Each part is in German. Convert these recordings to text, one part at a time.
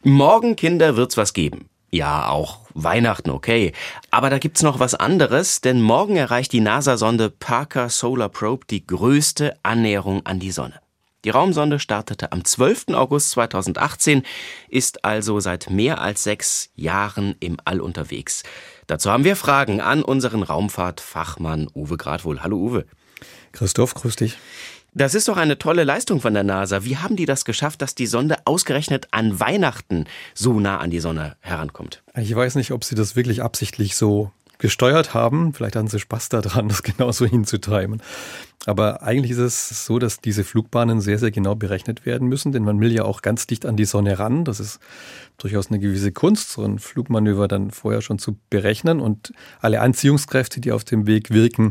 Morgen, Kinder, wird's was geben. Ja, auch Weihnachten, okay. Aber da gibt's noch was anderes, denn morgen erreicht die NASA-Sonde Parker Solar Probe die größte Annäherung an die Sonne. Die Raumsonde startete am 12. August 2018, ist also seit mehr als 6 Jahren im All unterwegs. Dazu haben wir Fragen an unseren Raumfahrtfachmann Uwe Gradwohl. Hallo Uwe. Christoph, grüß dich. Das ist doch eine tolle Leistung von der NASA. Wie haben die das geschafft, dass die Sonde ausgerechnet an Weihnachten so nah an die Sonne herankommt? Ich weiß nicht, ob sie das wirklich absichtlich so gesteuert haben. Vielleicht hatten sie Spaß daran, das genauso hinzutreiben. Aber eigentlich ist es so, dass diese Flugbahnen sehr, sehr genau berechnet werden müssen, denn man will ja auch ganz dicht an die Sonne ran. Das ist durchaus eine gewisse Kunst, so ein Flugmanöver dann vorher schon zu berechnen und alle Anziehungskräfte, die auf dem Weg wirken,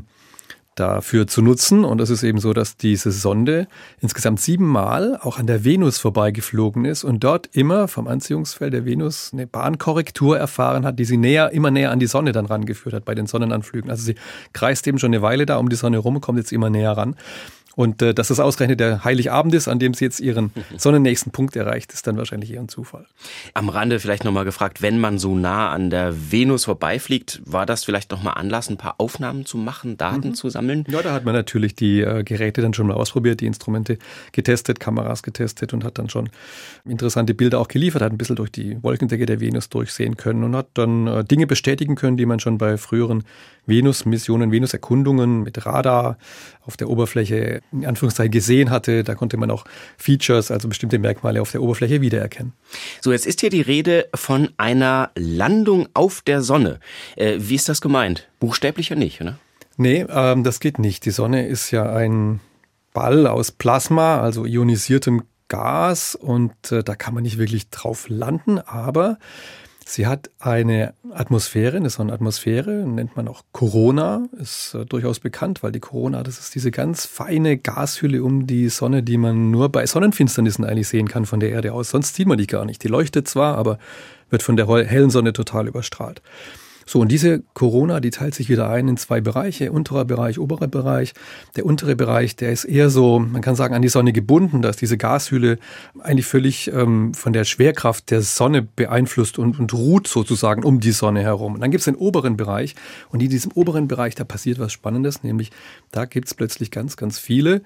dafür zu nutzen. Und es ist eben so, dass diese Sonde insgesamt 7 Mal auch an der Venus vorbeigeflogen ist und dort immer vom Anziehungsfeld der Venus eine Bahnkorrektur erfahren hat, die sie immer näher an die Sonne dann rangeführt hat bei den Sonnenanflügen. Also sie kreist eben schon eine Weile da um die Sonne rum, kommt jetzt immer näher ran. Und dass das ausgerechnet der Heiligabend ist, an dem sie jetzt ihren sonnennächsten Punkt erreicht, ist dann wahrscheinlich eher ein Zufall. Am Rande vielleicht nochmal gefragt, wenn man so nah an der Venus vorbeifliegt, war das vielleicht nochmal Anlass, ein paar Aufnahmen zu machen, Daten zu sammeln? Ja, da hat man natürlich die Geräte dann schon mal ausprobiert, die Instrumente getestet, Kameras getestet und hat dann schon interessante Bilder auch geliefert, hat ein bisschen durch die Wolkendecke der Venus durchsehen können und hat dann Dinge bestätigen können, die man schon bei früheren Venus-Missionen, Venus-Erkundungen mit Radar auf der Oberfläche in Anführungszeichen gesehen hatte. Da konnte man auch Features, also bestimmte Merkmale auf der Oberfläche wiedererkennen. So, jetzt ist hier die Rede von einer Landung auf der Sonne. Wie ist das gemeint? Buchstäblich ja nicht, oder? Nee, das geht nicht. Die Sonne ist ja ein Ball aus Plasma, also ionisiertem Gas und da kann man nicht wirklich drauf landen, aber sie hat eine Atmosphäre, eine Sonnenatmosphäre, nennt man auch Corona, ist durchaus bekannt, weil die Corona, das ist diese ganz feine Gashülle um die Sonne, die man nur bei Sonnenfinsternissen eigentlich sehen kann von der Erde aus. Sonst sieht man die gar nicht. Die leuchtet zwar, aber wird von der hellen Sonne total überstrahlt. So, und diese Corona, die teilt sich wieder ein in 2 Bereiche, unterer Bereich, oberer Bereich. Der untere Bereich, der ist eher so, man kann sagen, an die Sonne gebunden. Da ist diese Gashülle eigentlich völlig von der Schwerkraft der Sonne beeinflusst und ruht sozusagen um die Sonne herum. Und dann gibt es den oberen Bereich und in diesem oberen Bereich, da passiert was Spannendes, nämlich da gibt es plötzlich ganz, ganz viele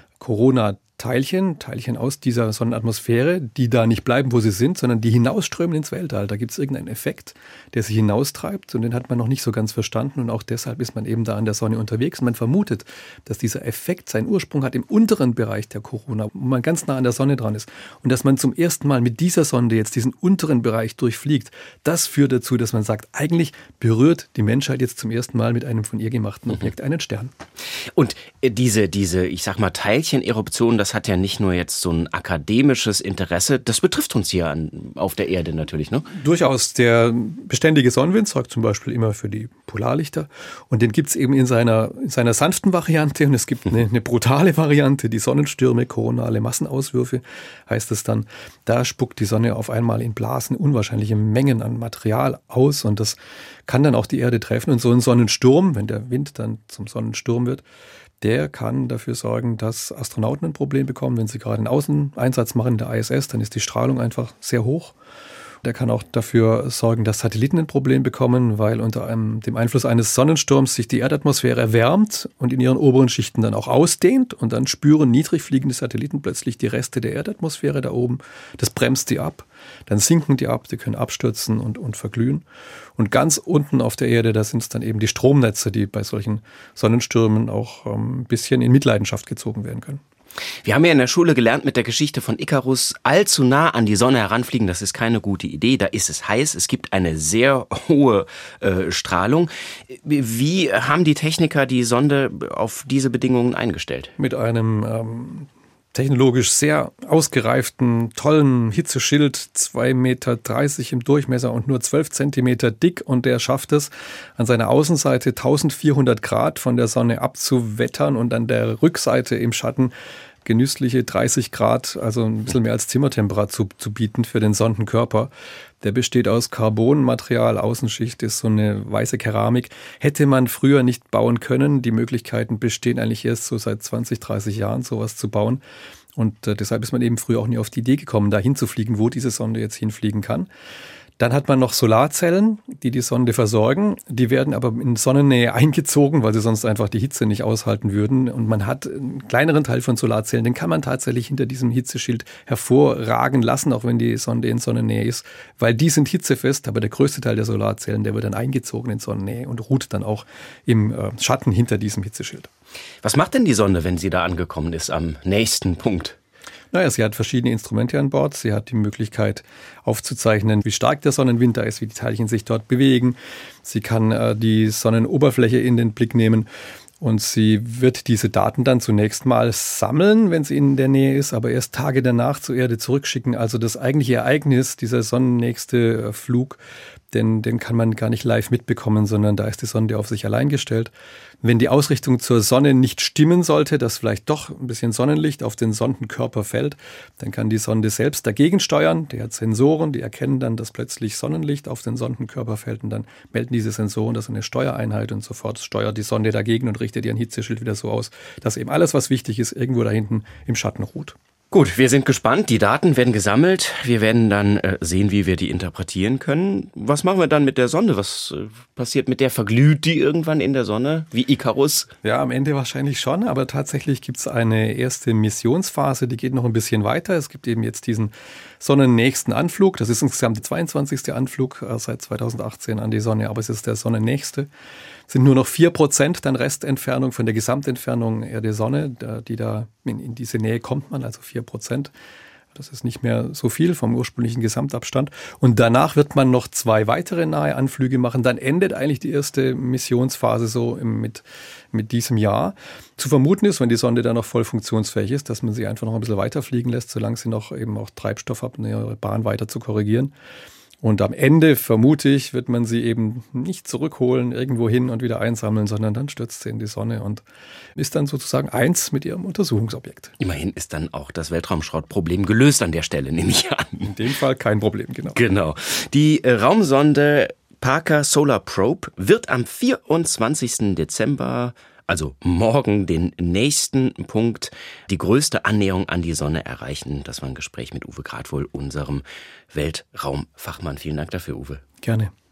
Corona-Teilchen aus dieser Sonnenatmosphäre, die da nicht bleiben, wo sie sind, sondern die hinausströmen ins Weltall. Da gibt es irgendeinen Effekt, der sich hinaustreibt und den hat man noch nicht so ganz verstanden und auch deshalb ist man eben da an der Sonne unterwegs. Und man vermutet, dass dieser Effekt seinen Ursprung hat im unteren Bereich der Corona, wo man ganz nah an der Sonne dran ist. Und dass man zum ersten Mal mit dieser Sonde jetzt diesen unteren Bereich durchfliegt, das führt dazu, dass man sagt, eigentlich berührt die Menschheit jetzt zum ersten Mal mit einem von ihr gemachten Objekt einen Stern. Und diese, ich sag mal, Teilcheneruption, das hat ja nicht nur jetzt so ein akademisches Interesse, das betrifft uns hier auf der Erde natürlich, ne? Durchaus. Der beständige Sonnenwind sorgt zum Beispiel immer für die Polarlichter und den gibt es eben in seiner sanften Variante und es gibt eine brutale Variante, die Sonnenstürme, koronale Massenauswürfe heißt es dann. Da spuckt die Sonne auf einmal in Blasen unwahrscheinliche Mengen an Material aus und das kann dann auch die Erde treffen und so ein Sonnensturm, wenn der Wind dann zum Sonnensturm wird, der kann dafür sorgen, dass Astronauten ein Problem bekommen, wenn sie gerade einen Außeneinsatz machen in der ISS, dann ist die Strahlung einfach sehr hoch. Der kann auch dafür sorgen, dass Satelliten ein Problem bekommen, weil unter dem Einfluss eines Sonnensturms sich die Erdatmosphäre erwärmt und in ihren oberen Schichten dann auch ausdehnt und dann spüren niedrig fliegende Satelliten plötzlich die Reste der Erdatmosphäre da oben. Das bremst die ab, dann sinken die ab, die können abstürzen und verglühen. Und ganz unten auf der Erde, da sind es dann eben die Stromnetze, die bei solchen Sonnenstürmen auch ein bisschen in Mitleidenschaft gezogen werden können. Wir haben ja in der Schule gelernt mit der Geschichte von Ikarus, allzu nah an die Sonne heranfliegen, das ist keine gute Idee, da ist es heiß, es gibt eine sehr hohe Strahlung. Wie haben die Techniker die Sonde auf diese Bedingungen eingestellt? Mit einem technologisch sehr ausgereiften, tollen Hitzeschild, 2,30 Meter im Durchmesser und nur 12 Zentimeter dick. Und der schafft es, an seiner Außenseite 1400 Grad von der Sonne abzuwettern und an der Rückseite im Schatten genüssliche 30 Grad, also ein bisschen mehr als Zimmertemperatur zu bieten für den Sondenkörper. Der besteht aus Carbonmaterial, Außenschicht ist so eine weiße Keramik. Hätte man früher nicht bauen können. Die Möglichkeiten bestehen eigentlich erst so seit 20, 30 Jahren, sowas zu bauen. Und deshalb ist man eben früher auch nie auf die Idee gekommen, da hinzufliegen, wo diese Sonde jetzt hinfliegen kann. Dann hat man noch Solarzellen, die die Sonde versorgen. Die werden aber in Sonnennähe eingezogen, weil sie sonst einfach die Hitze nicht aushalten würden. Und man hat einen kleineren Teil von Solarzellen, den kann man tatsächlich hinter diesem Hitzeschild hervorragen lassen, auch wenn die Sonde in Sonnennähe ist, weil die sind hitzefest. Aber der größte Teil der Solarzellen, der wird dann eingezogen in Sonnennähe und ruht dann auch im Schatten hinter diesem Hitzeschild. Was macht denn die Sonde, wenn sie da angekommen ist am nächsten Punkt? Naja, sie hat verschiedene Instrumente an Bord. Sie hat die Möglichkeit aufzuzeichnen, wie stark der Sonnenwind da ist, wie die Teilchen sich dort bewegen. Sie kann die Sonnenoberfläche in den Blick nehmen und sie wird diese Daten dann zunächst mal sammeln, wenn sie in der Nähe ist, aber erst Tage danach zur Erde zurückschicken. Also das eigentliche Ereignis, dieser sonnennächste Flug, den kann man gar nicht live mitbekommen, sondern da ist die Sonde auf sich allein gestellt. Wenn die Ausrichtung zur Sonne nicht stimmen sollte, dass vielleicht doch ein bisschen Sonnenlicht auf den Sondenkörper fällt, dann kann die Sonde selbst dagegen steuern. Die hat Sensoren, die erkennen dann, dass plötzlich Sonnenlicht auf den Sondenkörper fällt und dann melden diese Sensoren das eine Steuereinheit und sofort steuert die Sonde dagegen und richtet ihren Hitzeschild wieder so aus, dass eben alles, was wichtig ist, irgendwo da hinten im Schatten ruht. Gut, wir sind gespannt. Die Daten werden gesammelt. Wir werden dann sehen, wie wir die interpretieren können. Was machen wir dann mit der Sonde? Was passiert mit der? Verglüht die irgendwann in der Sonne, wie Ikarus? Ja, am Ende wahrscheinlich schon, aber tatsächlich gibt es eine erste Missionsphase, die geht noch ein bisschen weiter. Es gibt eben jetzt diesen sonnennächsten Anflug. Das ist insgesamt der 22. Anflug seit 2018 an die Sonne, aber es ist der sonnennächste. Es sind nur noch 4% dann Restentfernung von der Gesamtentfernung Erde-Sonne, die da in diese Nähe kommt man, also 4%. Das ist nicht mehr so viel vom ursprünglichen Gesamtabstand. Und danach wird man noch 2 weitere nahe Anflüge machen. Dann endet eigentlich die erste Missionsphase so mit diesem Jahr. Zu vermuten ist, wenn die Sonde dann noch voll funktionsfähig ist, dass man sie einfach noch ein bisschen weiter fliegen lässt, solange sie noch eben auch Treibstoff hat, ihre Bahn weiter zu korrigieren. Und am Ende, vermute ich, wird man sie eben nicht zurückholen, irgendwo hin und wieder einsammeln, sondern dann stürzt sie in die Sonne und ist dann sozusagen eins mit ihrem Untersuchungsobjekt. Immerhin ist dann auch das Weltraumschrottproblem gelöst an der Stelle, nehme ich an. In dem Fall kein Problem, genau. Genau. Die Raumsonde Parker Solar Probe wird am 24. Dezember, also morgen, den nächsten Punkt, die größte Annäherung an die Sonne erreichen. Das war ein Gespräch mit Uwe Gradwohl, unserem Weltraumfachmann. Vielen Dank dafür, Uwe. Gerne.